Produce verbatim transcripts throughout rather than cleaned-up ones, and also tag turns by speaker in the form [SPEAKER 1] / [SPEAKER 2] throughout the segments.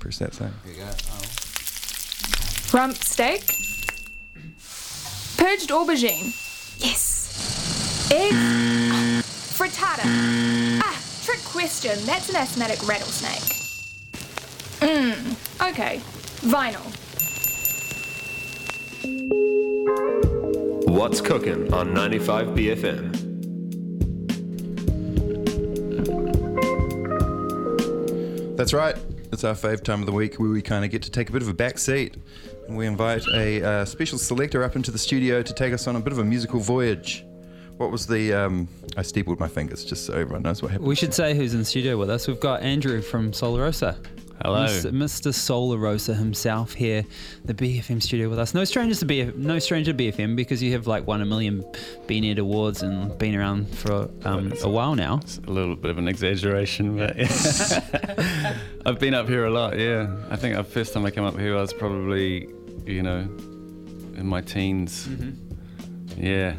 [SPEAKER 1] press that thing.
[SPEAKER 2] Here you go. Oh.
[SPEAKER 3] Rump steak. Purged aubergine. Yes. Eggs. Frittata. Ah, trick question. That's an asthmatic rattlesnake. Mmm. Okay. Vinyl.
[SPEAKER 4] What's cooking on ninety-five B F M?
[SPEAKER 1] That's right. It's our fave time of the week where we kind of get to take a bit of a back seat. And we invite a uh, special selector up into the studio to take us on a bit of a musical voyage. What was the... Um, I steepled my fingers just so everyone knows what happened.
[SPEAKER 5] We should say who's in the studio with us. We've got Andrew from Solar Rosa.
[SPEAKER 6] Hello.
[SPEAKER 5] Mister Solar Rosa himself here, the B F M studio with us. No strangers to B F, no stranger to B F M because you have like won a million B N E T awards and been around for um, a while now.
[SPEAKER 6] It's a little bit of an exaggeration, but yeah. I've been up here a lot, yeah. I think the first time I came up here I was probably, you know, in my teens. Mm-hmm. Yeah.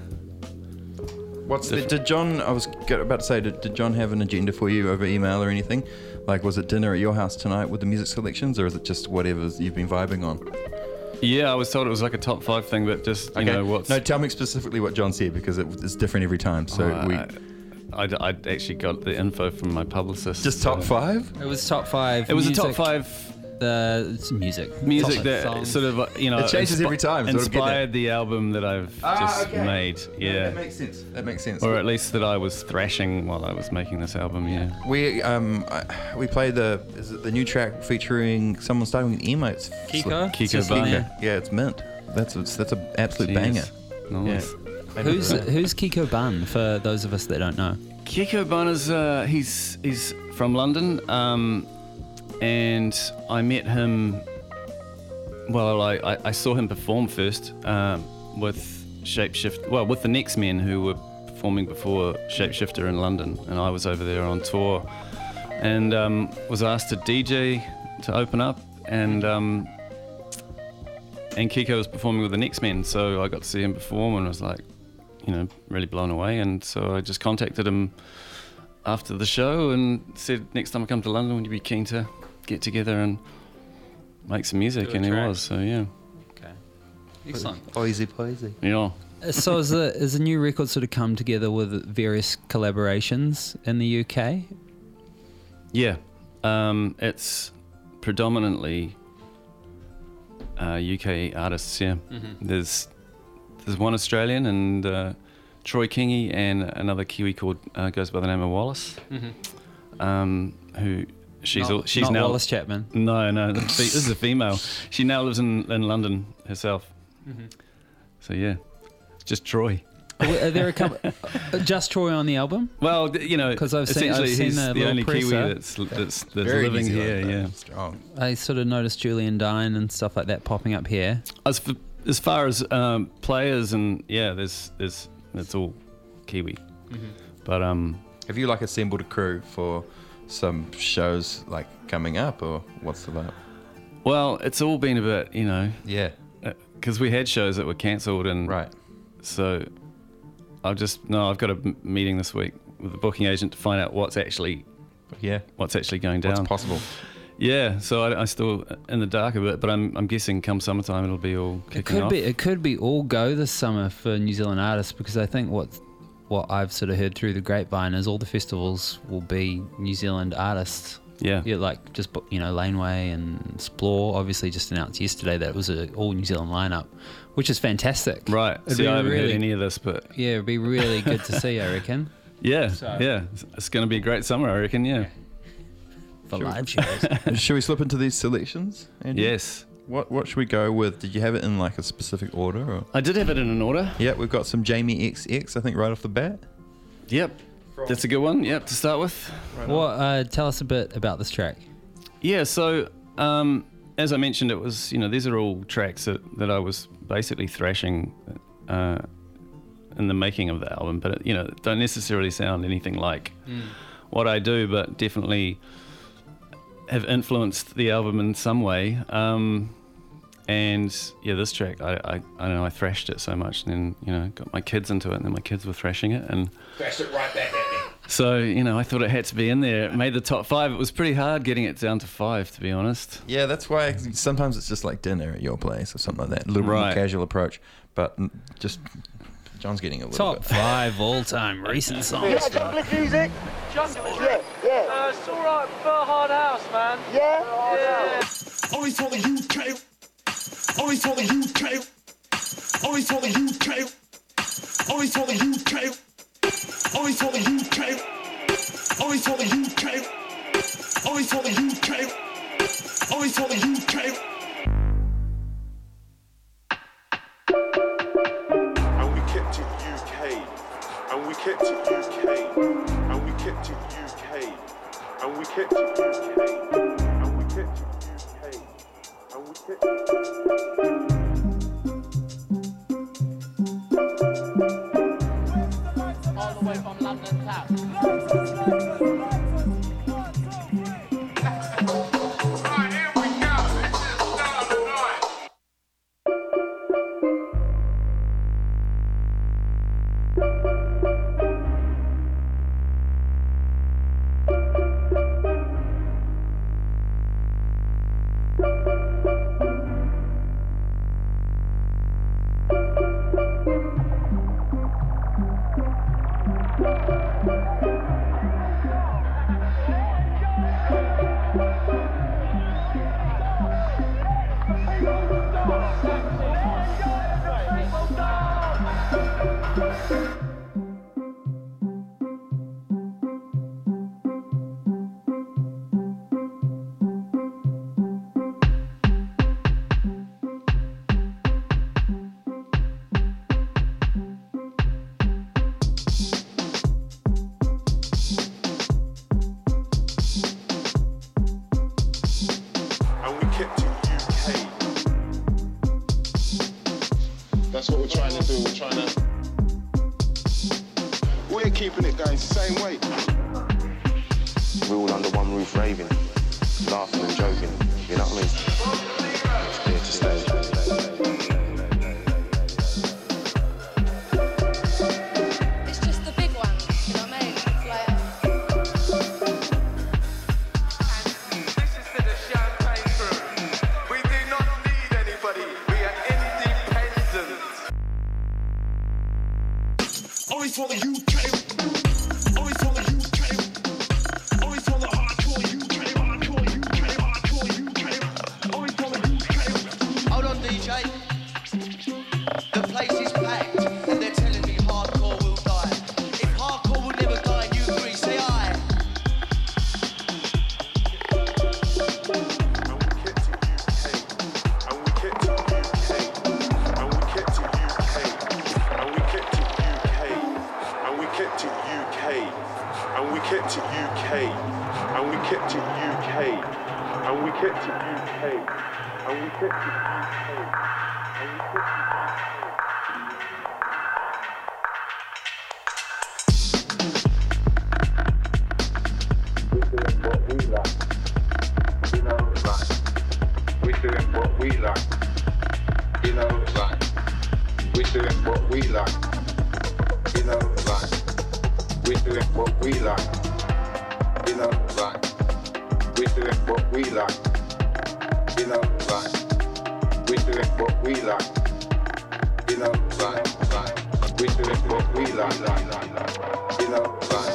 [SPEAKER 1] What's the, did John, I was about to say, did, did John have an agenda for you over email or anything? Like, was it dinner at your house tonight with the music selections, or is it just whatever you've been vibing on?
[SPEAKER 6] Yeah, I was told it was like a top five thing, but just, you
[SPEAKER 1] okay.
[SPEAKER 6] know, what's...
[SPEAKER 1] No, tell me specifically what John said, because it, it's different every time, so
[SPEAKER 6] oh,
[SPEAKER 1] we...
[SPEAKER 6] I, I, I actually got the info from my publicist.
[SPEAKER 1] Just top
[SPEAKER 6] so.
[SPEAKER 1] five?
[SPEAKER 5] It was top five.
[SPEAKER 6] It was
[SPEAKER 5] music,
[SPEAKER 6] a top five...
[SPEAKER 5] The it's music.
[SPEAKER 6] Music
[SPEAKER 5] top
[SPEAKER 6] that
[SPEAKER 5] songs.
[SPEAKER 6] sort of, you know...
[SPEAKER 1] It changes
[SPEAKER 6] inspi-
[SPEAKER 1] every time. So
[SPEAKER 6] inspired the album that I've
[SPEAKER 1] ah,
[SPEAKER 6] just
[SPEAKER 1] okay.
[SPEAKER 6] made, yeah.
[SPEAKER 1] yeah. That makes sense. That makes sense.
[SPEAKER 6] Or at least that I was thrashing while I was making this album, yeah.
[SPEAKER 1] We um we played the is it the new track featuring someone starting with emotes.
[SPEAKER 5] Kiko?
[SPEAKER 6] Kiko
[SPEAKER 5] Just
[SPEAKER 6] Bun.
[SPEAKER 5] there.
[SPEAKER 1] Yeah, it's mint. That's a, that's an absolute
[SPEAKER 6] Jeez.
[SPEAKER 1] banger.
[SPEAKER 6] Nice.
[SPEAKER 1] Yeah.
[SPEAKER 5] Who's who's Kiko Bun for those of us that don't know?
[SPEAKER 6] Kiko Bun is uh, he's he's from London, um, and I met him. Well, I, I, I saw him perform first um, with Shapeshift. Well, with the Next Men who were performing before Shapeshifter in London, and I was over there on tour, and um, was asked to D J to open up, and um, and Kiko was performing with the Next Men, so I got to see him perform, and was like, you know, really blown away, and so I just contacted him after the show and said, next time I come to London, would you be keen to get together and make some music? And he was, so yeah.
[SPEAKER 5] Okay. Excellent.
[SPEAKER 1] Poisey, poisey.
[SPEAKER 6] Yeah.
[SPEAKER 5] So is the is the new record sort of come together with various collaborations in the U K?
[SPEAKER 6] Yeah. Um, it's predominantly uh, U K artists, yeah. Mm-hmm. There's there's one Australian and uh, Troy Kingy and another Kiwi called uh, goes by the name of Wallace, mm-hmm. um, who she's
[SPEAKER 5] not,
[SPEAKER 6] al- she's
[SPEAKER 5] not
[SPEAKER 6] now
[SPEAKER 5] Wallace Chapman.
[SPEAKER 6] No, no, this is a female. She now lives in, in London herself. Mm-hmm. So yeah, just Troy.
[SPEAKER 5] Are there a couple? Just Troy on the album?
[SPEAKER 6] Well, you know,
[SPEAKER 5] 'Cause I've seen-
[SPEAKER 6] essentially
[SPEAKER 5] I've seen
[SPEAKER 6] he's
[SPEAKER 5] the
[SPEAKER 6] the
[SPEAKER 5] little
[SPEAKER 6] only Kiwi
[SPEAKER 5] presser.
[SPEAKER 6] that's that's, that's
[SPEAKER 1] Very
[SPEAKER 6] living
[SPEAKER 1] New
[SPEAKER 6] here.
[SPEAKER 1] Zealand,
[SPEAKER 6] Yeah.
[SPEAKER 1] though. Strong.
[SPEAKER 5] I sort of noticed Julian Dine and stuff like that popping up here.
[SPEAKER 6] As f- as far as um, players and yeah, there's there's it's all Kiwi. Mm-hmm. But um,
[SPEAKER 1] Have you like assembled a crew for some shows like coming up, or what's the vibe?
[SPEAKER 6] well, it's all been a bit, you know,
[SPEAKER 1] Yeah.
[SPEAKER 6] because we had shows that were cancelled, and
[SPEAKER 1] Right.
[SPEAKER 6] so I've just no, I've got a m- meeting this week with the booking agent to find out what's actually
[SPEAKER 1] Yeah.
[SPEAKER 6] what's actually going down.
[SPEAKER 1] What's possible?
[SPEAKER 6] Yeah, so I, I still in the dark a bit, but I'm I'm guessing come summertime it'll be all kicking
[SPEAKER 5] It could
[SPEAKER 6] off.
[SPEAKER 5] be it could be all go this summer for New Zealand artists, because I think what what I've sort of heard through the grapevine is all the festivals will be New Zealand artists.
[SPEAKER 6] Yeah.
[SPEAKER 5] Yeah, like just you know Laneway and Splore obviously just announced yesterday that it was a all New Zealand lineup, which is fantastic.
[SPEAKER 6] Right.
[SPEAKER 5] It'd
[SPEAKER 6] See,
[SPEAKER 5] be
[SPEAKER 6] I haven't
[SPEAKER 5] really-
[SPEAKER 6] heard any of this, but
[SPEAKER 5] Yeah, it'd be really good to see, I reckon,
[SPEAKER 6] yeah,
[SPEAKER 5] So-
[SPEAKER 6] yeah, it's going to be a great summer, I reckon. Yeah.
[SPEAKER 5] for live shows.
[SPEAKER 1] Should we slip into these selections, Andrew?
[SPEAKER 6] Yes.
[SPEAKER 1] What What should we go with? Did you have it in like a specific order? Or?
[SPEAKER 6] I did have it in an order.
[SPEAKER 1] Yeah, we've got some Jamie X X, I think, right off the bat.
[SPEAKER 6] Yep. That's a good one. Yep, to start with.
[SPEAKER 5] What? Uh, tell us a bit about this track.
[SPEAKER 6] Yeah, so um, as I mentioned, it was, you know, these are all tracks that, that I was basically thrashing uh, in the making of the album, but, you know, don't necessarily sound anything like mm. what I do, but definitely have influenced the album in some way. Um, and, yeah, this track, I, I, I don't know, I thrashed it so much, and then, you know, got my kids into it, and then my kids were thrashing it, and...
[SPEAKER 2] Thrashed it right back at me.
[SPEAKER 6] So, you know, I thought it had to be in there. It made the top five. It was pretty hard getting it down to five, to be honest.
[SPEAKER 1] Yeah, that's why sometimes it's just like dinner at your place or something like that. A little
[SPEAKER 6] Right.
[SPEAKER 1] more casual approach. But mm, just, John's getting a little
[SPEAKER 5] Top
[SPEAKER 1] bit.
[SPEAKER 5] five all-time recent songs.
[SPEAKER 7] Yeah, jungle music. Jungle music. Yeah, yeah.
[SPEAKER 2] Uh, it's alright for Hard House, man.
[SPEAKER 7] Yeah.
[SPEAKER 2] Yeah.
[SPEAKER 8] Always for the U K. Always for the U K. Always for the U K. Always for the U K. Always for the U K. Always for the U K. Always for the U K. Always for the U K.
[SPEAKER 9] And we kept it U K. And we kept it U K. And we kept it U K. And we kept it U K. And we kept it U K. And we kept it.
[SPEAKER 2] All the way from London town. Right, here we go. This is the start of the night.
[SPEAKER 9] And we kept it U K.
[SPEAKER 10] That's what we're trying to do. We're trying to. We're keeping it going the same way.
[SPEAKER 11] We're all under one roof raving, laughing and joking, you know what I mean? It's here to stay.
[SPEAKER 12] It's just the big one, you know what I mean? It's like,
[SPEAKER 2] This is to the champagne crew. We do not need anybody. We are independent.
[SPEAKER 8] Always for the U K. Always for the U K. Always for the hardcore U K. Hardcore U K. Hardcore U K. Always for the U K.
[SPEAKER 7] Hold on, D J. The place is packed, and they're telling me hardcore will die. If hardcore will never die, you agree? Say aye.
[SPEAKER 9] And we kept it U K. And we kept it U K. And we kept it U K. And we kept it U K. And we kept it U K. And we kept it U K. And we kept it U K. And we kept it U K. And we kept it U K.
[SPEAKER 10] We're doing what we like. You know, like. We're doing what we like. You know, like. We're doing what we like. You know, like. We're doing what we like. You know, like. We're doing what we like. You know, like, like. We're doing what we like, like, like, like. You know, like.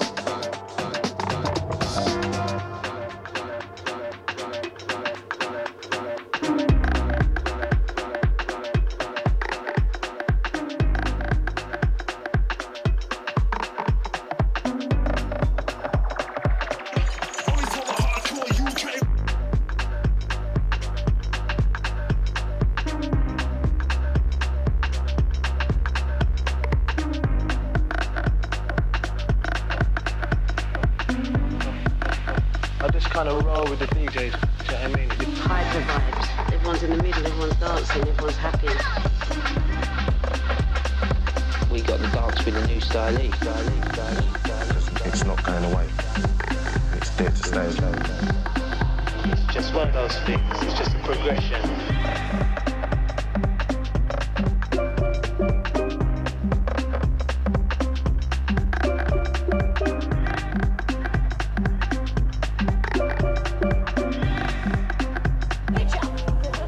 [SPEAKER 13] kind of roll with the D Js. Do you know what I mean? It's
[SPEAKER 14] hyper vibes. Everyone's in the middle, everyone's dancing, everyone's happy.
[SPEAKER 15] We got the dance with a new style.
[SPEAKER 11] It's not going away. It's there to stay.
[SPEAKER 13] It's just one of those things. It's just a progression.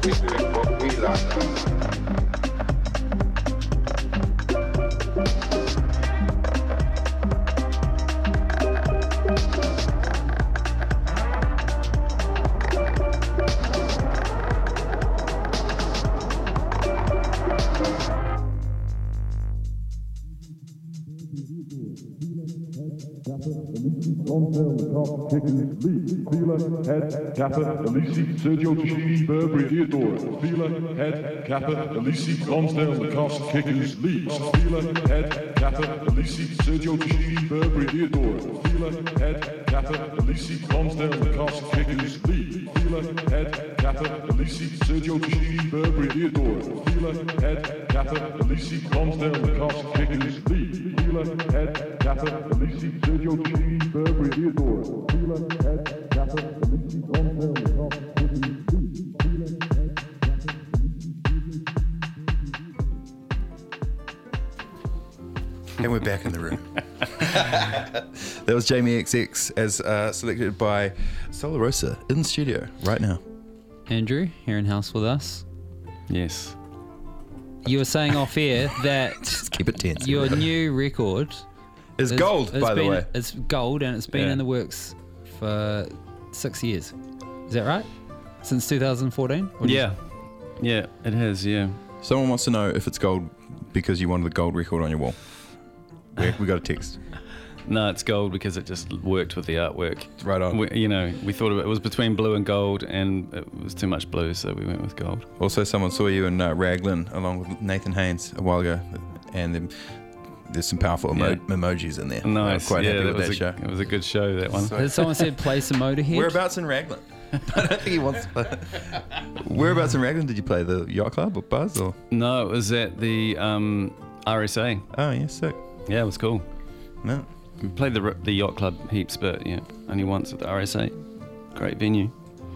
[SPEAKER 10] we doing what we like.
[SPEAKER 8] Kickers, Lee, Fila, Head, Kappa, Elisi, Sergio Tashini, Burberry, Theodore, Fila, Head, Kappa, Elisi, Lonsdale, Lacoste, Kickers, Lee, Fila, Head, Kappa, Elisi, Sergio Tashini, Burberry, Theodore, Fila, Head, Kappa, Elisi, Lonsdale, Lacoste, Kickers, Lee, Fila, Head, Kappa, Elisi, Sergio Tashini, Burberry, Theodore, Fila, Head, Kappa, Elisi, Lonsdale, Lacoste, Kickers, Lee, Fila, Head, Kappa, Elisi, Sergio Tashini, Burberry, Theodore, Fila, Head, Kappa, Elisi, Lonsdale, Lacoste, Kickers, Lee, Fila, Head,
[SPEAKER 1] And we're back in the room. That was Jamie X X as uh, selected by Solar Rosa in the studio right now.
[SPEAKER 5] Andrew, here in house with us.
[SPEAKER 6] Yes.
[SPEAKER 5] You were saying off air that
[SPEAKER 1] Just keep it tense.
[SPEAKER 5] your new record
[SPEAKER 1] Is
[SPEAKER 5] is-
[SPEAKER 1] gold,
[SPEAKER 5] it's
[SPEAKER 1] by the
[SPEAKER 5] been-
[SPEAKER 1] way.
[SPEAKER 5] It's gold and it's been
[SPEAKER 6] Yeah.
[SPEAKER 5] in the works for six years. Is that right? Since two thousand fourteen? Or
[SPEAKER 6] Yeah. Yeah, it has, yeah.
[SPEAKER 1] Someone wants to know if it's gold because you wanted the gold record on your wall. We, we got a text.
[SPEAKER 6] No, it's gold because it just worked with the artwork.
[SPEAKER 1] Right on.
[SPEAKER 6] We, you know, we thought it was between blue and gold, and it was too much blue, so we went with gold.
[SPEAKER 1] Also, someone saw you in uh, Raglan along with Nathan Haynes a while ago, and then there's some powerful emo-
[SPEAKER 6] Yeah.
[SPEAKER 1] emojis in there.
[SPEAKER 6] Nice.
[SPEAKER 1] I'm quite
[SPEAKER 6] yeah,
[SPEAKER 1] happy
[SPEAKER 6] that
[SPEAKER 1] with
[SPEAKER 6] was
[SPEAKER 1] that
[SPEAKER 6] a,
[SPEAKER 1] show.
[SPEAKER 6] It was a good show, that one.
[SPEAKER 5] Did someone said play some Motorhead?
[SPEAKER 1] Whereabouts in Raglan? I don't think he wants to play. Whereabouts in Raglan did you play? The yacht club or Buzz? Or?
[SPEAKER 6] No, it was at the um, R S A.
[SPEAKER 1] Oh, yeah, sick.
[SPEAKER 6] Yeah, it was cool.
[SPEAKER 1] No.
[SPEAKER 6] We played the the yacht club heaps, but yeah, only once at the R S A. Great venue.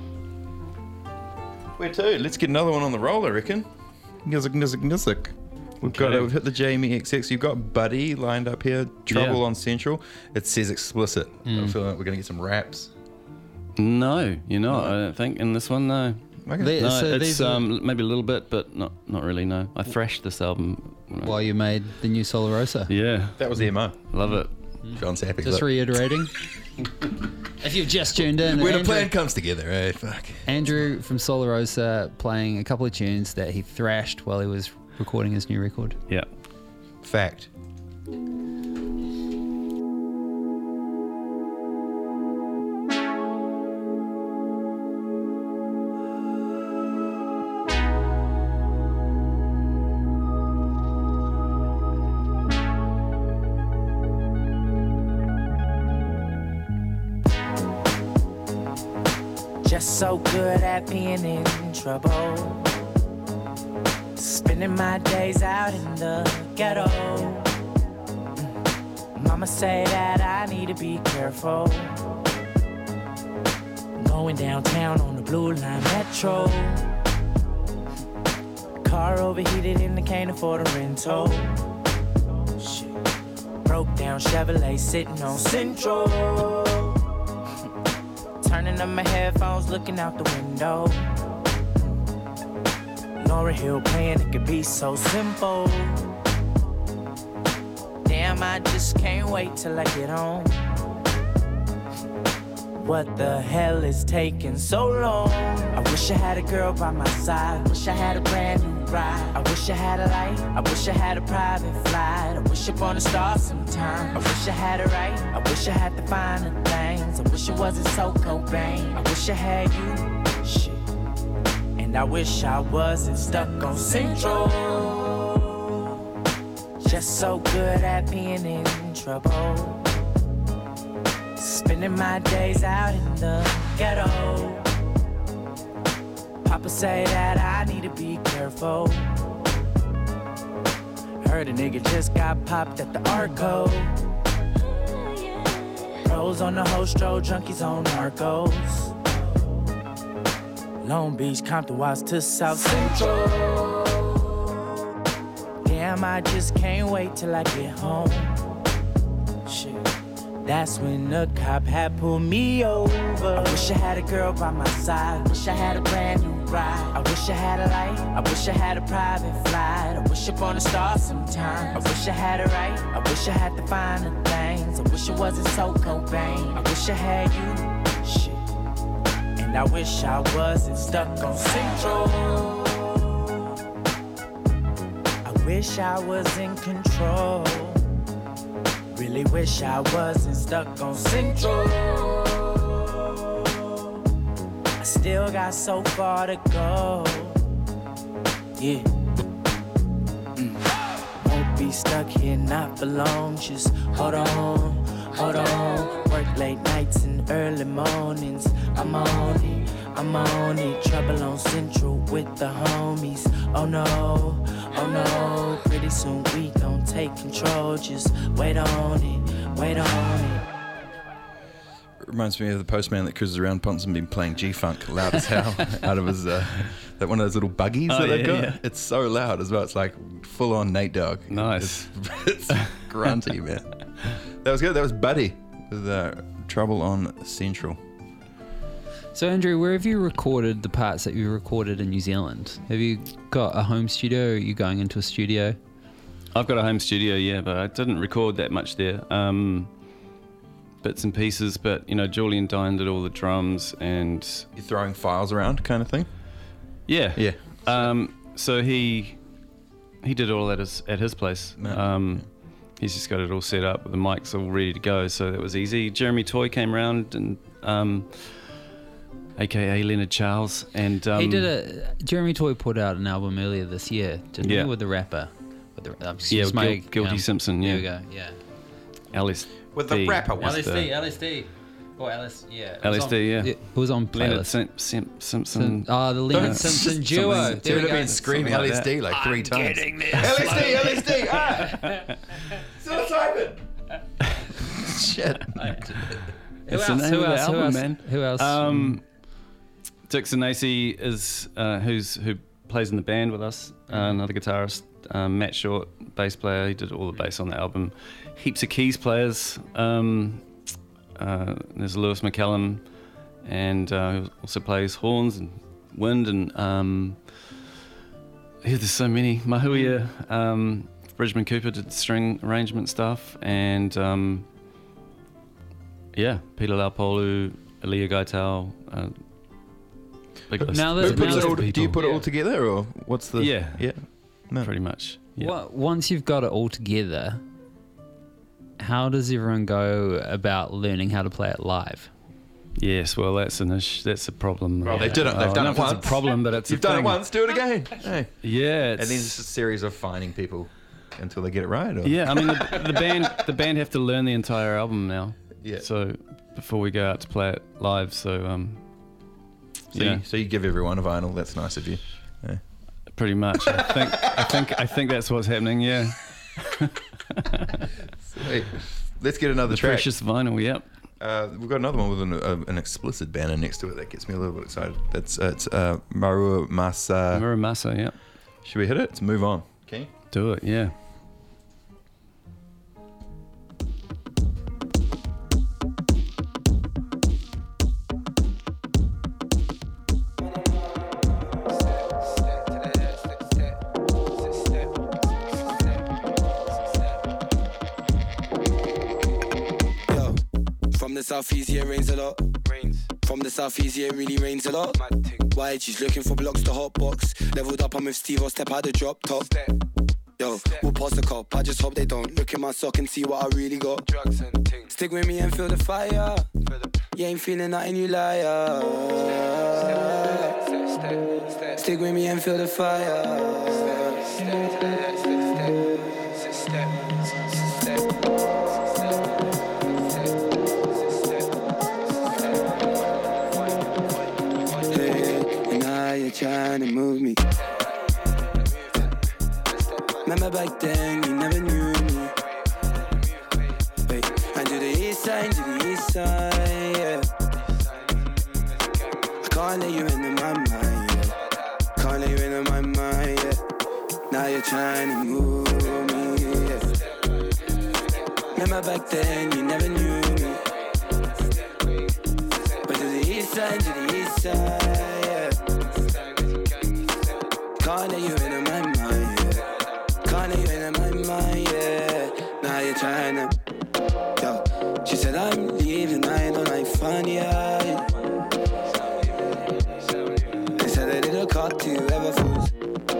[SPEAKER 1] Where to? Let's get another one on the roll, I reckon. Nizik, nizik, nizik. We've got
[SPEAKER 6] Okay.
[SPEAKER 1] we've hit the Jamie X X. You've got Buddy lined up here. Trouble
[SPEAKER 6] Yeah.
[SPEAKER 1] on Central. It says explicit. I feel like we're gonna get some raps.
[SPEAKER 6] No, you're not. I don't think in this one. No.
[SPEAKER 1] Okay.
[SPEAKER 5] They-
[SPEAKER 6] No,
[SPEAKER 5] so
[SPEAKER 6] it's
[SPEAKER 5] these are-
[SPEAKER 6] um, maybe a little bit, but not not really. No, I thrashed this album. when I-
[SPEAKER 5] While you made the new Solar Rosa.
[SPEAKER 6] Yeah,
[SPEAKER 1] That was the M O.
[SPEAKER 6] love it.
[SPEAKER 1] John's happy.
[SPEAKER 5] Just
[SPEAKER 1] Look.
[SPEAKER 5] reiterating. If you've just tuned in,
[SPEAKER 1] When a
[SPEAKER 5] Andrew,
[SPEAKER 1] plan comes together, eh? Fuck.
[SPEAKER 5] Andrew from Solar Rosa playing a couple of tunes that he thrashed while he was recording his new record.
[SPEAKER 6] Yeah.
[SPEAKER 1] Fact.
[SPEAKER 16] Just so good at being in trouble. Spending my days out in the ghetto. Mama say that I need to be careful. Going downtown on the Blue Line Metro. Car overheated and I can't afford a rental. Shit. Broke down Chevrolet sitting on Central. Turning up my headphones, looking out the window. Lauryn Hill playing, it could be so simple. Damn, I just can't wait till I get home. What the hell is taking so long? I wish I had a girl by my side. Wish I had a brand new ride. I wish I had a light. I wish I had a private flight. I wish upon a star sometime. I wish I had it right. I wish I had the finer things. I wish it wasn't so Cobain. I wish I had you. Shit. And I wish I wasn't stuck on Central. Just so good at being in trouble. Spending my days out in the ghetto. Papa say that I need to be careful. Heard a nigga just got popped at the Arco. Pros on the Hostro, junkies on Narcos. Long Beach, Compton, Watts to South Central. Damn, I just can't wait till I get home. Shit. That's when the cop had pulled me over. I wish I had a girl by my side. Wish I had a brand new ride. I wish I had a light. I wish I had a private flight. I wish upon a star sometime. I wish I had it right. I wish I had the finer things. I wish it wasn't so Cobain. I wish I had you. Shit. And I wish I wasn't stuck on Central. I wish I was in control. Really wish I wasn't stuck on Central. I still got so far to go. Yeah. Mm. Won't be stuck here not for long. Just hold on, hold on. Work late nights and early mornings. I'm on it, I'm on it. Trouble on Central with the homies. Oh no, oh no. Pretty soon we gon' take control. Just wait on it, wait on it.
[SPEAKER 1] It reminds me of the postman that cruises around Ponson been playing G-Funk loud as hell out of his, uh, that one of those little buggies
[SPEAKER 6] Oh,
[SPEAKER 1] that they've
[SPEAKER 6] yeah,
[SPEAKER 1] got.
[SPEAKER 6] yeah.
[SPEAKER 1] It's so loud as well. It's like full on Nate Dogg.
[SPEAKER 6] Nice.
[SPEAKER 1] It's, it's grunty, man. That was good. That was Buddy with uh, Trouble on Central.
[SPEAKER 5] So, Andrew, where have you recorded the parts that you recorded in New Zealand? Have you got a home studio, or are you going into a studio?
[SPEAKER 6] I've got a home studio, yeah, but I didn't record that much there. Um, bits and pieces, but, you know, Julian Dine did all the drums and...
[SPEAKER 1] You're throwing files around kind of thing?
[SPEAKER 6] Yeah.
[SPEAKER 1] Yeah.
[SPEAKER 6] Um, so he he did all that at, at his place. Um, he's just got it all set up. The mic's all ready to go, so that was easy. Jeremy Toy came around, and um, A K A Leonard Charles. And um,
[SPEAKER 5] he did a... Jeremy Toy put out an album earlier this year, didn't
[SPEAKER 6] Yeah.
[SPEAKER 5] he, with the rapper? With the, um,
[SPEAKER 6] Yeah,
[SPEAKER 5] excuse my,
[SPEAKER 6] Gil- Guilty
[SPEAKER 5] um,
[SPEAKER 6] Simpson, yeah.
[SPEAKER 5] There we go, yeah.
[SPEAKER 6] Alice.
[SPEAKER 1] With the rapper
[SPEAKER 6] was
[SPEAKER 5] L S D,
[SPEAKER 6] the-
[SPEAKER 5] L S D. Or Alice, yeah. It
[SPEAKER 6] L
[SPEAKER 5] was
[SPEAKER 6] S D,
[SPEAKER 5] on-
[SPEAKER 6] yeah.
[SPEAKER 5] It was on
[SPEAKER 6] Leonard
[SPEAKER 5] playlist.
[SPEAKER 6] Sim- Sim- Simpson.
[SPEAKER 5] Ah, the Leonard
[SPEAKER 6] Uh,
[SPEAKER 5] Simpson
[SPEAKER 6] something-
[SPEAKER 5] duo. There
[SPEAKER 1] Dude,
[SPEAKER 5] we
[SPEAKER 1] I've
[SPEAKER 5] go.
[SPEAKER 1] been screaming
[SPEAKER 6] Something
[SPEAKER 1] L S D
[SPEAKER 6] like
[SPEAKER 1] like,
[SPEAKER 6] that.
[SPEAKER 1] three
[SPEAKER 6] I'm
[SPEAKER 1] times.
[SPEAKER 6] getting this.
[SPEAKER 1] L S D, L S D, ah! Psilocybin! Shit.
[SPEAKER 5] Who
[SPEAKER 6] It's the
[SPEAKER 5] else?
[SPEAKER 6] name
[SPEAKER 5] Who
[SPEAKER 6] of the
[SPEAKER 5] else? Who
[SPEAKER 6] album,
[SPEAKER 5] else?
[SPEAKER 6] man.
[SPEAKER 5] Who else?
[SPEAKER 6] Um, Dixon Acey is uh, who's who plays in the band with us. Uh, another guitarist. Um, Matt Short, bass player. He did all the bass on the album. Heaps of keys players. Um, uh, there's Lewis McCallum, and uh, who also plays horns and wind and um, yeah, there's so many. Mahuia, um, Bridgman Cooper did string arrangement stuff, and um, yeah, Peter Laupolu, Elia Gaitau. Uh, big list.
[SPEAKER 5] Now
[SPEAKER 1] Who
[SPEAKER 5] that-
[SPEAKER 1] puts
[SPEAKER 5] now
[SPEAKER 1] it all,
[SPEAKER 5] that-
[SPEAKER 1] do you put it
[SPEAKER 5] Yeah.
[SPEAKER 1] all together, or what's the...
[SPEAKER 6] Yeah.
[SPEAKER 1] Yeah. No.
[SPEAKER 6] Pretty much. Yeah.
[SPEAKER 5] What, once you've got it all together, how does everyone go about learning how to play it live?
[SPEAKER 6] Yes, well, that's an ish, that's a problem.
[SPEAKER 1] Well, they've done it- they've
[SPEAKER 6] I
[SPEAKER 1] done
[SPEAKER 6] don't know
[SPEAKER 1] it
[SPEAKER 6] if it's
[SPEAKER 1] once.
[SPEAKER 6] a problem, but it's
[SPEAKER 1] You've
[SPEAKER 6] a
[SPEAKER 1] done
[SPEAKER 6] thing.
[SPEAKER 1] it once, do it again. Hey.
[SPEAKER 6] Yeah,
[SPEAKER 1] And then it's a series of finding people until they get it right? Or?
[SPEAKER 6] yeah. I mean, the, the band the band have to learn the entire album now.
[SPEAKER 1] Yeah.
[SPEAKER 6] So before we go out to play it live, so um,
[SPEAKER 1] So,
[SPEAKER 6] yeah,
[SPEAKER 1] you, so you give everyone a vinyl. That's nice of you. Yeah.
[SPEAKER 6] pretty much. I think I think I think that's what's happening. Yeah.
[SPEAKER 1] Sweet. Let's get another
[SPEAKER 6] The
[SPEAKER 1] track.
[SPEAKER 6] precious vinyl. Yep.
[SPEAKER 1] Uh, we've got another one with an, uh, an explicit banner next to it that gets me a little bit excited. That's uh, it's uh, Marua Masa.
[SPEAKER 6] Muramasa. Yep.
[SPEAKER 1] Should we hit it? Let's move on. Okay.
[SPEAKER 6] Do it. Yeah.
[SPEAKER 17] Yo, from the southeast, yeah, it rains a lot. Rains. From the southeast, yeah, it really rains a lot. Why she's looking for blocks to hot box. Leveled up, I'm with Steve, I'll step out the drop top. Yo, we'll pause the cop. I just hope they don't look in my sock and see what I really got. Drugs and things. Stick with me and feel the fire. You ain't feeling nothing, you liar. Stick with me and feel the fire. Hey, and now you're trying to move me. Remember back then, you never knew me. Wait, and to the east side, to the east side, yeah. I can't let you into my mind, yeah. Can't let you into my mind, yeah. Now you're trying to move me, yeah. Remember back then, you never knew me. But to the east side, to the east side, yeah. Can't let you in my mind, yeah. Can't let you in my mind, yeah. Now you're trying to, yo. She said I'm leaving, I don't like fun, yeah. They said I did look up to you, ever fools.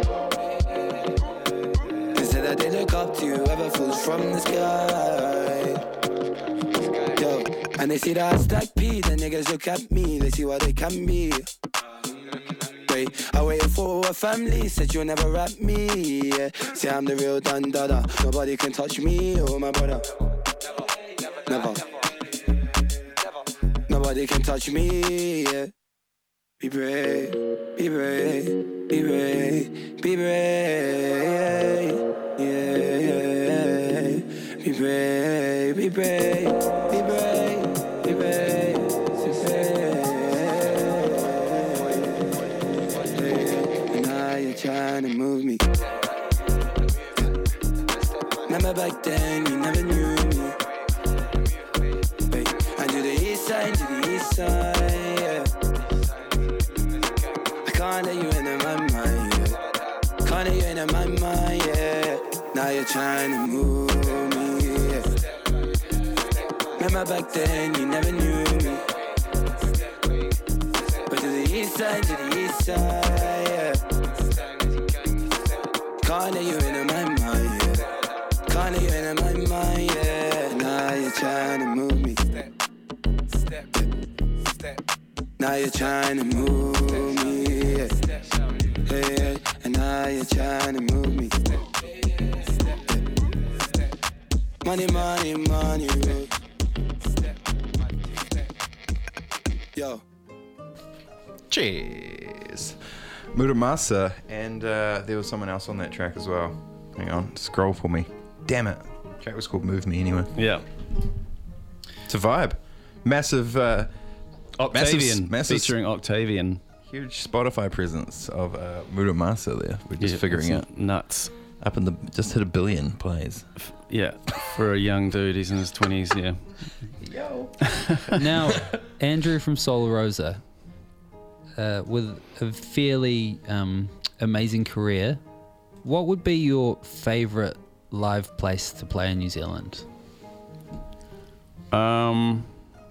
[SPEAKER 17] They said I did look up to you, ever fools from the sky. Yo, and they see that I stack P, the niggas look at me, they see what they can be. Wait, I waited for a family, said you'll never rap me, yeah. Say I'm the real Dun Dada, nobody can touch me, oh my brother. Never. Nobody can touch me, yeah. Be brave, be brave, be brave, be brave, yeah, yeah. Be brave, be brave, be brave, be brave, be brave. And now you're trying to move me. Remember back then you never knew me. Hey, I do the east side, do the east side, yeah. I can't let you into my mind, yeah. Can't let you into my mind, yeah. Now you're trying to move me, yeah. Remember back then you never knew me. But to the east side, to the east side, yeah. Can't let you into my mind, yeah. Can't let you into my mind, yeah. Now you're trying to move me. Now you're trying to move me, yeah. Hey, hey. And now you're trying to move me. Money, money, money, money. Yo.
[SPEAKER 1] Cheers. Muramasa, and uh, there was someone else on that track as well. Hang on, scroll for me. Damn it. The track was called Move Me anyway.
[SPEAKER 6] Yeah.
[SPEAKER 1] It's a vibe. Massive. Uh,
[SPEAKER 6] Octavian,
[SPEAKER 1] massive, massive,
[SPEAKER 6] featuring Octavian.
[SPEAKER 1] Huge Spotify presence of uh, Muramasa there. We're just
[SPEAKER 6] Yeah,
[SPEAKER 1] figuring
[SPEAKER 6] it's
[SPEAKER 1] out.
[SPEAKER 6] Nuts.
[SPEAKER 1] Up in the. Just hit a billion plays.
[SPEAKER 6] Yeah. For a young dude, he's in his twenties, yeah.
[SPEAKER 1] Yo.
[SPEAKER 5] Now, Andrew from Solar Rosa, uh, with a fairly um, amazing career, what would be your favourite live place to play in New Zealand?
[SPEAKER 6] Um.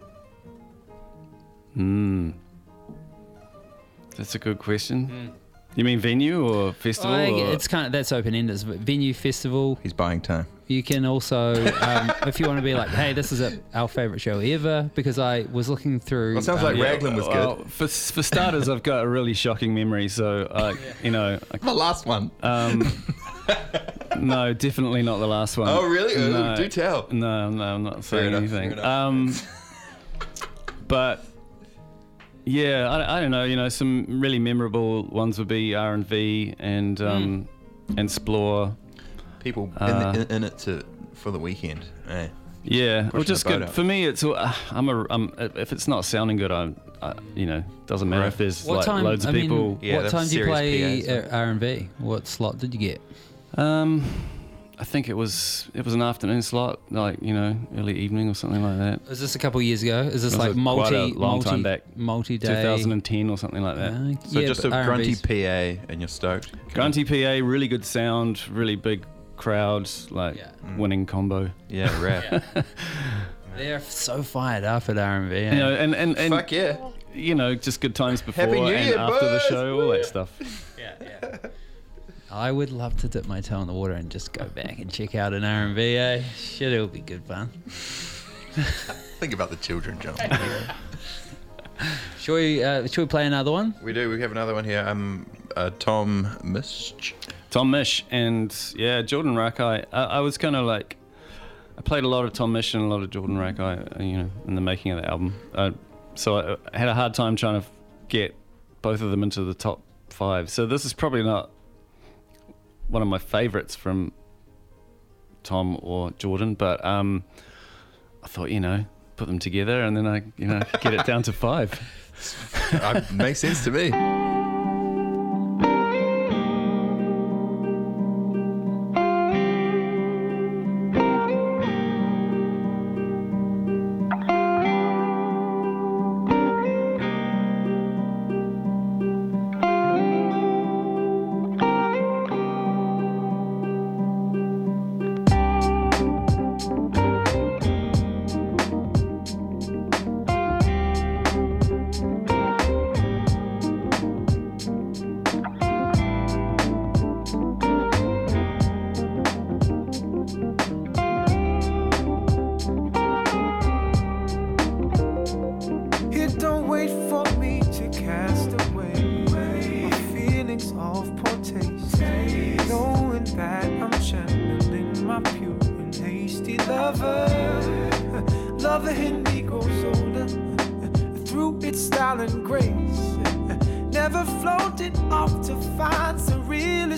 [SPEAKER 6] Hmm. That's a good question.
[SPEAKER 5] Mm.
[SPEAKER 6] You mean venue or festival?
[SPEAKER 5] Oh,
[SPEAKER 6] or?
[SPEAKER 5] it's kind of that's open ended. Venue, festival.
[SPEAKER 1] He's buying time.
[SPEAKER 5] You can also, um, if you want to be like, hey, this is a, our favourite show ever, because I was looking through.
[SPEAKER 1] Well, it sounds
[SPEAKER 5] um,
[SPEAKER 1] like Raglan was
[SPEAKER 6] Well,
[SPEAKER 1] good.
[SPEAKER 6] for for starters, I've got a really shocking memory, so uh, you know. I,
[SPEAKER 1] The last one.
[SPEAKER 6] Um, no, definitely not the last one.
[SPEAKER 1] Oh, really? Ooh,
[SPEAKER 6] No.
[SPEAKER 1] do tell.
[SPEAKER 6] No, no, I'm not saying
[SPEAKER 1] enough,
[SPEAKER 6] anything.
[SPEAKER 1] fair enough.
[SPEAKER 6] Um, but yeah, I, I don't know. You know, some really memorable ones would be R and V and um, and Splore.
[SPEAKER 1] People
[SPEAKER 6] Uh,
[SPEAKER 1] in, the, in, in it to for the weekend. Eh?
[SPEAKER 6] Yeah,
[SPEAKER 1] Pushing
[SPEAKER 6] well, just
[SPEAKER 1] the boat
[SPEAKER 6] good
[SPEAKER 1] up.
[SPEAKER 6] for me. It's uh, I'm a I'm, if it's not sounding good, I'm I, you know doesn't matter
[SPEAKER 1] Right.
[SPEAKER 6] if there's
[SPEAKER 5] What
[SPEAKER 6] like
[SPEAKER 5] time?
[SPEAKER 6] loads of
[SPEAKER 5] I mean,
[SPEAKER 6] people.
[SPEAKER 1] Yeah,
[SPEAKER 5] what
[SPEAKER 1] that's
[SPEAKER 5] time did you
[SPEAKER 1] serious
[SPEAKER 5] play
[SPEAKER 1] P As,
[SPEAKER 5] at R and V? What slot did you get?
[SPEAKER 6] Um, I think it was it was an afternoon slot, like you know early evening or something like that.
[SPEAKER 5] Was this a couple of years ago? Is this
[SPEAKER 6] It was
[SPEAKER 5] like
[SPEAKER 6] a-
[SPEAKER 5] multi,
[SPEAKER 6] quite a long
[SPEAKER 5] multi,
[SPEAKER 6] time back.
[SPEAKER 5] multi-day?
[SPEAKER 6] twenty ten or something like that.
[SPEAKER 5] Uh,
[SPEAKER 1] So
[SPEAKER 5] yeah,
[SPEAKER 1] just a
[SPEAKER 5] but
[SPEAKER 1] grunty
[SPEAKER 5] R and V's
[SPEAKER 1] P A and you're stoked.
[SPEAKER 6] Grunty P A, really good sound, really big crowds, like
[SPEAKER 5] Yeah.
[SPEAKER 6] winning combo.
[SPEAKER 1] Yeah, rap.
[SPEAKER 5] They're so fired up at R and V.
[SPEAKER 6] You know, and and, and
[SPEAKER 1] Fuck yeah.
[SPEAKER 6] you know, just good times before
[SPEAKER 1] Happy New
[SPEAKER 6] and
[SPEAKER 1] Year,
[SPEAKER 6] after the
[SPEAKER 1] boys!
[SPEAKER 6] show, all that stuff.
[SPEAKER 5] Yeah, yeah. I would love to dip my toe in the water and just go back and check out an R and V. Eh? Shit, it'll be good fun.
[SPEAKER 1] Think about the children, John.
[SPEAKER 5] Shall we? Uh, shall we play another one?
[SPEAKER 1] We do. We have another one here. Um, uh, Tom Misch.
[SPEAKER 6] Tom Misch and yeah, Jordan Rakai. I, I was kind of like, I played a lot of Tom Misch and a lot of Jordan Rakai, you know, in the making of the album. Uh, so I, I had a hard time trying to get both of them into the top five. So this is probably not one of my favorites from Tom or Jordan, but um, I thought, you know, put them together and then I, you know, get it down to five.
[SPEAKER 1] uh, makes sense to me.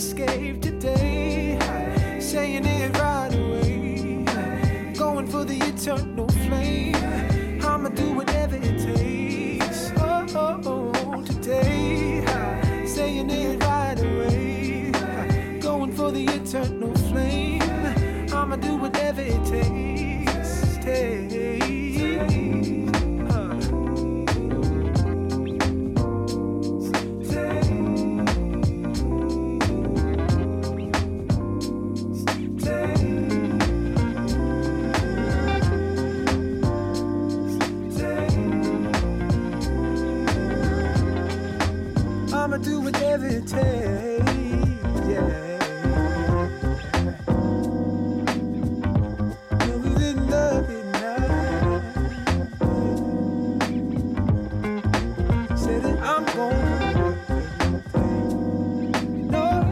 [SPEAKER 18] escape today. Saying it right away. Going for the eternal flame. I'ma do whatever it takes. Oh, oh, oh, today. Saying it right away. Going for the eternal flame. I'ma do whatever it takes. Take. I'ma do whatever it takes, yeah. Love it, love it now. Said that I'm gonna no.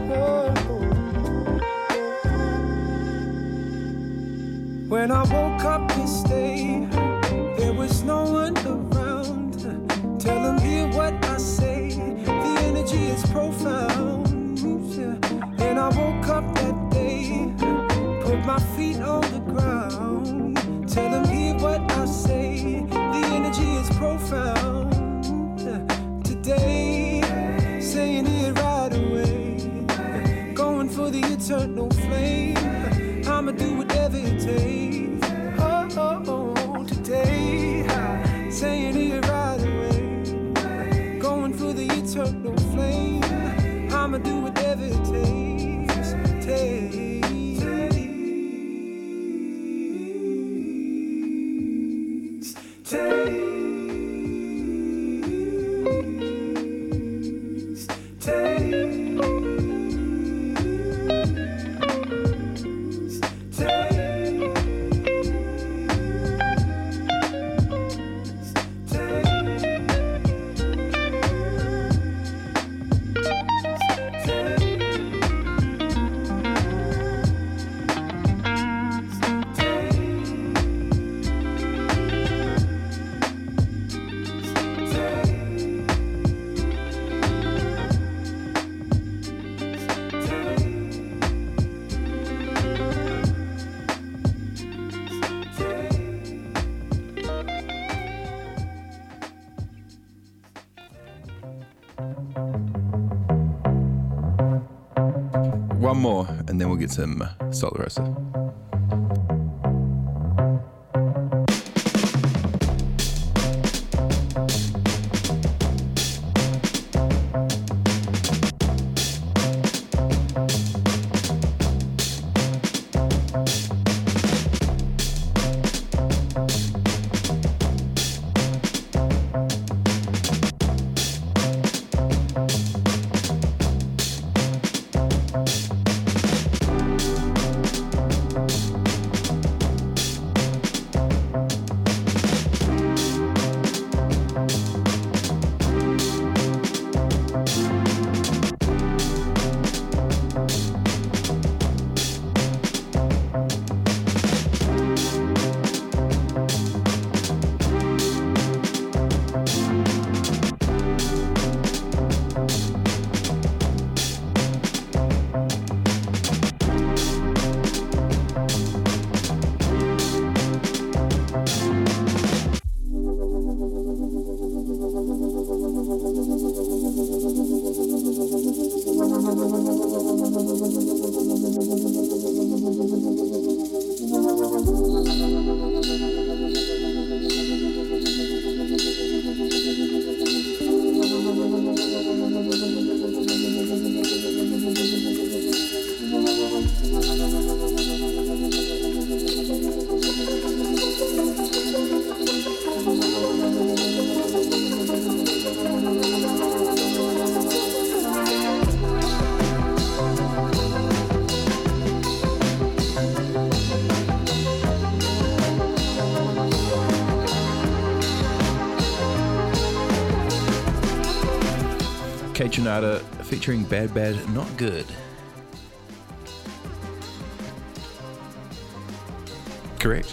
[SPEAKER 18] When I woke up this day, there was no one around. Tell them hear what I say. The energy is profound. And I woke up that day, put my feet on the ground. Tell them hear what I say. The energy is profound. Today, saying it right away. Going for the eternal flame. I'ma do whatever it takes. Oh, oh, oh, today, saying it right away. Going for the eternal flame. I'ma do whatever it takes. Takes.
[SPEAKER 1] One more, and then we'll get some Solar Rosa. Kaytranada featuring Bad Bad Not Good. Correct?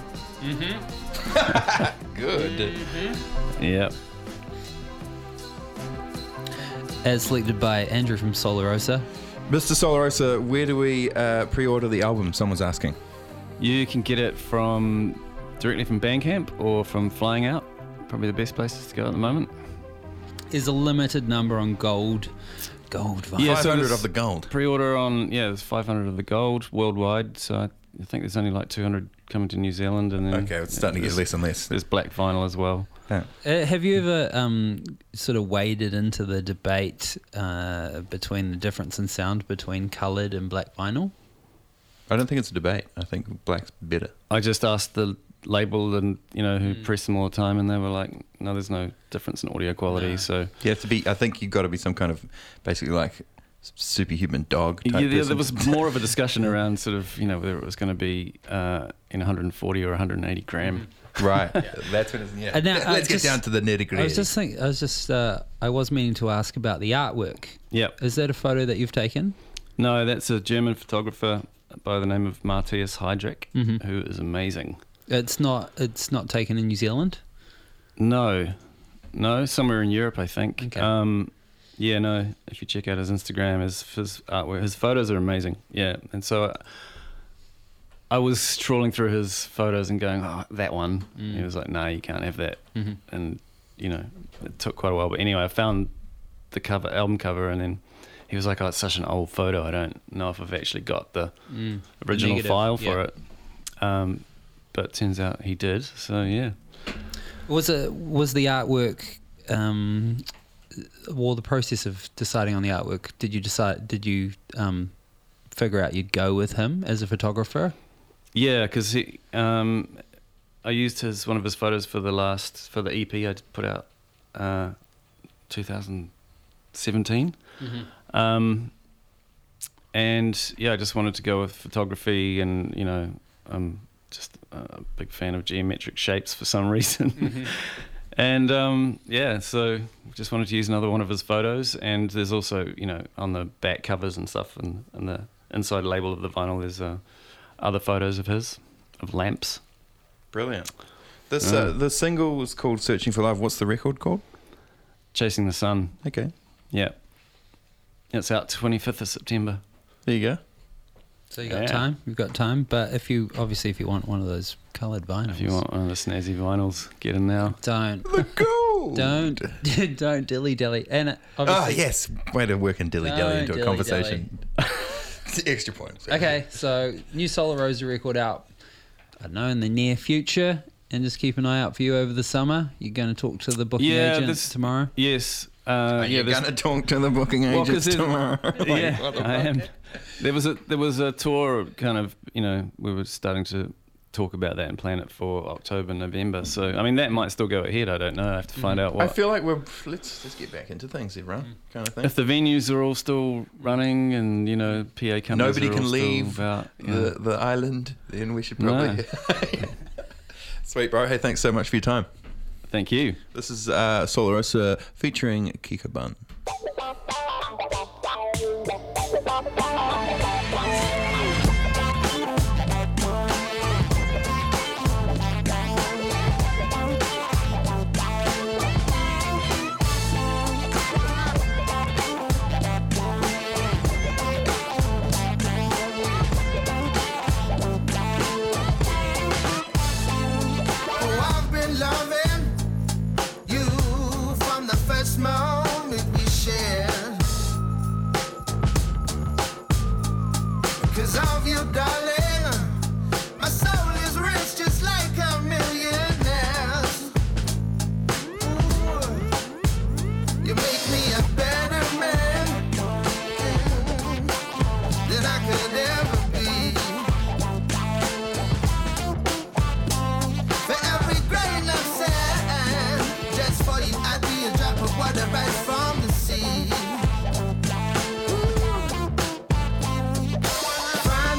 [SPEAKER 5] Mm-hmm.
[SPEAKER 1] Good.
[SPEAKER 5] Mm-hmm.
[SPEAKER 6] Yep.
[SPEAKER 5] As selected by Andrew from Solar Rosa.
[SPEAKER 1] Mister Solarosa, where do we uh, pre-order the album? Someone's asking.
[SPEAKER 6] You can get it from directly from Bandcamp or from Flying Out. Probably the best places to go at the moment.
[SPEAKER 5] Is a limited number on gold, gold vinyl.
[SPEAKER 6] Yeah,
[SPEAKER 1] five
[SPEAKER 6] so
[SPEAKER 1] hundred
[SPEAKER 6] there's
[SPEAKER 1] of the gold.
[SPEAKER 6] Pre-order on yeah, there's five hundred of the gold worldwide. So I, I think there's only like two hundred coming to New Zealand, and then
[SPEAKER 1] Okay, it's starting to get less and less.
[SPEAKER 6] There's black vinyl as well.
[SPEAKER 1] Yeah.
[SPEAKER 5] Uh, have you ever um, sort of waded into the debate uh, between the difference in sound between coloured and black vinyl?
[SPEAKER 1] I don't think it's a debate. I think black's better.
[SPEAKER 6] I just asked the label and you know who
[SPEAKER 5] Mm.
[SPEAKER 6] pressed them all the time, and they were like, "No, there's no difference in audio quality."
[SPEAKER 5] No.
[SPEAKER 6] So
[SPEAKER 1] You have to be. I think you've got to be some kind of basically like superhuman dog type
[SPEAKER 6] yeah, there,
[SPEAKER 1] person.
[SPEAKER 6] there was more of a discussion around sort of you know whether it was going to be uh, in one hundred forty or one hundred eighty gram.
[SPEAKER 1] Right. That's what it's. Yeah.
[SPEAKER 5] And now,
[SPEAKER 1] Let's
[SPEAKER 5] uh,
[SPEAKER 1] get
[SPEAKER 5] just-
[SPEAKER 1] down to the nitty
[SPEAKER 5] I
[SPEAKER 1] gritty.
[SPEAKER 5] was just think, I was just, uh, I was meaning to ask about the artwork.
[SPEAKER 6] Yep.
[SPEAKER 5] Is that a photo that you've taken?
[SPEAKER 6] No, that's a German photographer by the name of Matthias Heydrich,
[SPEAKER 5] Mhm.
[SPEAKER 6] who is amazing.
[SPEAKER 5] It's not. It's not taken in New Zealand.
[SPEAKER 6] No, no, somewhere in Europe, I think.
[SPEAKER 5] Okay.
[SPEAKER 6] Um, yeah, no. If you check out his Instagram, his his artwork, his photos are amazing. Yeah, and so uh, I was trawling through his photos and going, "Oh, that one."
[SPEAKER 5] Mm.
[SPEAKER 6] He was like, "No, you can't have that."
[SPEAKER 5] Mhm.
[SPEAKER 6] And you know, it took quite a while. But anyway, I found the cover, album cover, and then he was like, "Oh, it's such an old photo. I don't know if I've actually got the
[SPEAKER 5] Mm.
[SPEAKER 6] original
[SPEAKER 5] Negative,
[SPEAKER 6] file for
[SPEAKER 5] yeah.
[SPEAKER 6] it." Um, but it turns out he did. So yeah.
[SPEAKER 5] Was it? Was the artwork? Um, well, the process of deciding on the artwork. Did you decide? Did you um, figure out you'd go with him as a photographer?
[SPEAKER 6] Yeah, because um, I used his one of his photos for the last for the E P I put out, uh, two thousand seventeen,
[SPEAKER 5] Mhm.
[SPEAKER 6] um, and yeah, I just wanted to go with photography, and you know, I'm just a big fan of geometric shapes for some reason,
[SPEAKER 5] Mhm.
[SPEAKER 6] and um, yeah, so just wanted to use another one of his photos, and there's also you know on the back covers and stuff, and, and the inside label of the vinyl, there's uh, other photos of his, of lamps.
[SPEAKER 1] Brilliant. This
[SPEAKER 6] Yeah.
[SPEAKER 1] uh, the single was called "Searching for Love." What's the record called?
[SPEAKER 6] Chasing the Sun.
[SPEAKER 1] Okay.
[SPEAKER 6] Yeah. It's out twenty-fifth of September.
[SPEAKER 1] There you go.
[SPEAKER 5] So you got
[SPEAKER 6] Yeah.
[SPEAKER 5] time. You've got time. But if you obviously if you want one of those coloured vinyls,
[SPEAKER 6] If you want one of the snazzy vinyls, get in now.
[SPEAKER 5] don't
[SPEAKER 1] The gold.
[SPEAKER 5] don't don't dilly dally. And it-
[SPEAKER 1] Oh
[SPEAKER 5] obviously,
[SPEAKER 1] yes, way to work in dilly dally
[SPEAKER 5] Don't
[SPEAKER 1] into a
[SPEAKER 5] dilly-dally.
[SPEAKER 1] conversation. It's the extra point.
[SPEAKER 5] Okay, so new Solarosa record out. I don't know in the near future, and just keep an eye out for you over the summer. You're going to talk to the booking
[SPEAKER 6] Yeah,
[SPEAKER 5] agent
[SPEAKER 6] this-
[SPEAKER 5] tomorrow.
[SPEAKER 6] Yes. Uh,
[SPEAKER 1] Are
[SPEAKER 6] yeah,
[SPEAKER 1] you
[SPEAKER 6] there's-
[SPEAKER 1] going to talk to the booking
[SPEAKER 6] Well, 'cause
[SPEAKER 1] agents
[SPEAKER 6] there's-
[SPEAKER 1] tomorrow? Like,
[SPEAKER 6] yeah,
[SPEAKER 1] what the
[SPEAKER 6] I
[SPEAKER 1] fuck?
[SPEAKER 6] am. There was a there was a tour, kind of. You know, we were starting to talk about that and plan it for October, November. So, I mean, that might still go ahead. I don't know. I have to find out what.
[SPEAKER 1] I feel like we're let's let's get back into things, everyone. Kind of thing.
[SPEAKER 6] if the venues are all still running and you know P A companies
[SPEAKER 1] Nobody
[SPEAKER 6] are
[SPEAKER 1] can
[SPEAKER 6] all still
[SPEAKER 1] leave
[SPEAKER 6] about, you
[SPEAKER 1] the
[SPEAKER 6] know.
[SPEAKER 1] the island, then we should
[SPEAKER 6] No.
[SPEAKER 1] probably. Sweet, bro. Hey, thanks so much for your time.
[SPEAKER 6] Thank you.
[SPEAKER 1] This is uh, Solarosa featuring Kika Bun.
[SPEAKER 18] Oh, I've been loving you from the first moment we shared. 'Cause of you, darling, my soul is rich just like a millionaire's. Ooh, you make me a better man than I could ever be. For every grain of sand, just for you, I'd be a drop of water right from the sea. Find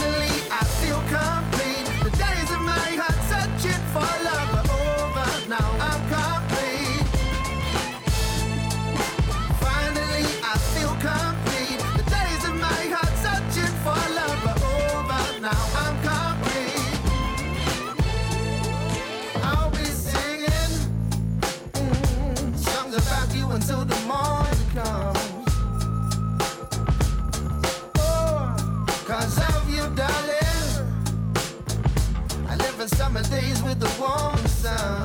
[SPEAKER 18] with the warm sun.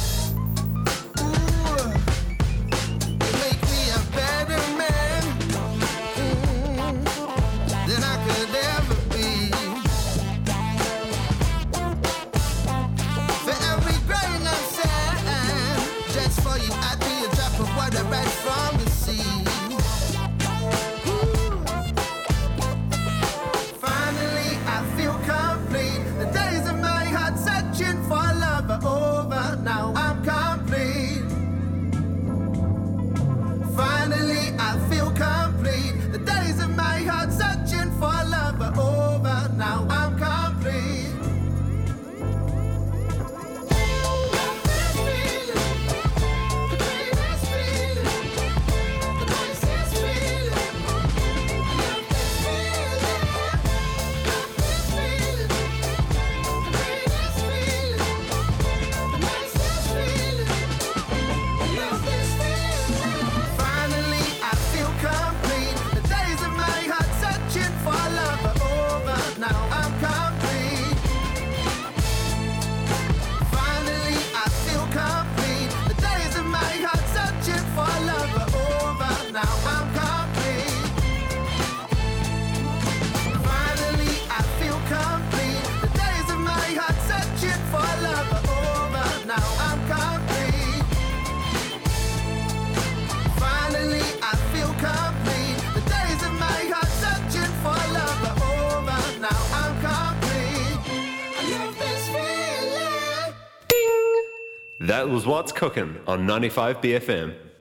[SPEAKER 18] Ooh, you make me a better man mm, than I could ever be. For every grain of sand, just for you I'd be a drop of water right from the sea. Finally, I feel complete. The days of my heart searching for love are over. Now I'm complete. Finally, I feel complete. The days of my heart searching for love are over. Now I'm complete. Finally, I feel complete. The days of my heart searching for love are over. Now I'm complete. Finally, I feel complete. The days of my heart searching for love are over. Now I'm complete. Finally, I feel complete. The days of my heart searching for love are over. Now I'm complete. Finally, I feel complete. The days of my heart searching for love are over. Now I'm complete. I love this feeling.
[SPEAKER 4] That was What's Cooking on ninety-five B F M.